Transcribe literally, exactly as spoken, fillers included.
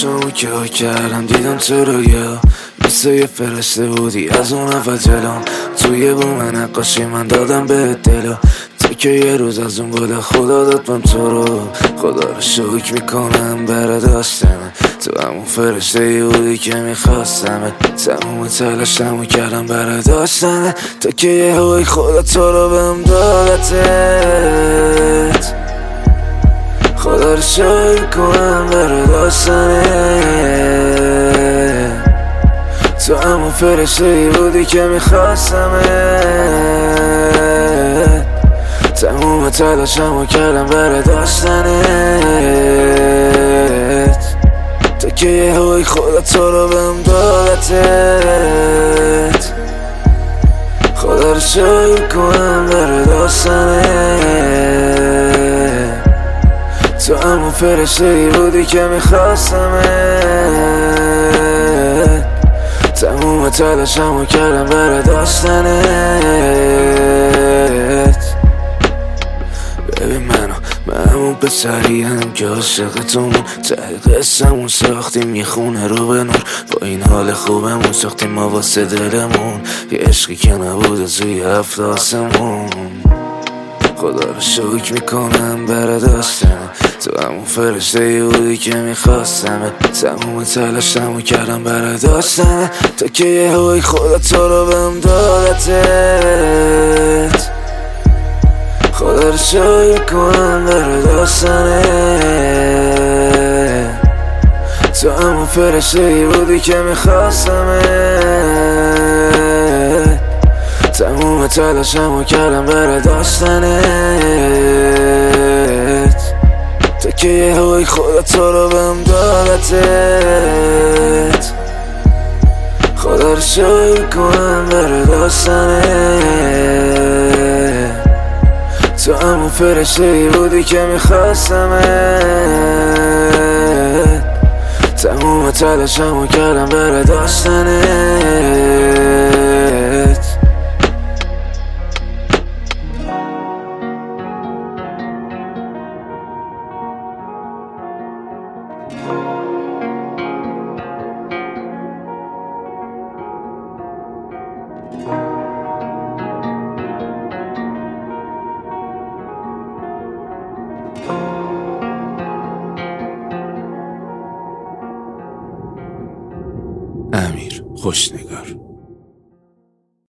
چشمامو که ها کردم دیدم تو رو یا مثل یه فرشته بودی از اون اول جلوم توی بوم نقاشی من دادم به دلو تو که یه روز از اون گل خدا داد من تو رو خدا رو شکر میکنم برا داشتم تو همون فرشته ای بودی که میخواستم تموم تلاشمو کردم برا داشتن تو که یه هوی خدا تو رو بهم دادتت خدا رو شکر کنم برا داشتنت تو همون فرشته ای بودی که میخواستمت تموم تلاشمو کردم برا داشتنت تو که یه هوی خدا تو رو بهم دادتت خدا رو شکر کنم برا داشتنت تو همون فرشته ای بودی که میخواستمت تموم تلاشمو کردم برا داشتنت ببین منو من همون پسریم که عاشقتون ته قصه‌مون ساختیم یه خونه رو به نور با این حال خوبمون ساختیم ما واسه دلمون یه عشقی که نبوده توی هفت آسمون خدا رو شکر میکنم برا داشتن تو همون فرشته ای بودی که میخواستم تموم تلاشمو کردم برا داشتن تو که یه هوی خدا تو رو بهم دادتت خدا رو شکر کنم برا داشتنت تو همون فرشته ای بودی که میخواستمت تموم تلاشمو کردم برا داشتنت تو که یه هوی خدا تو رو بهم دادتت خدا رو شکر کنم برا داشتنت تو همون فرشته ای بودی که میخواستمت تموم تلاشمو کردم برا داشتنت امیر خوشنگار.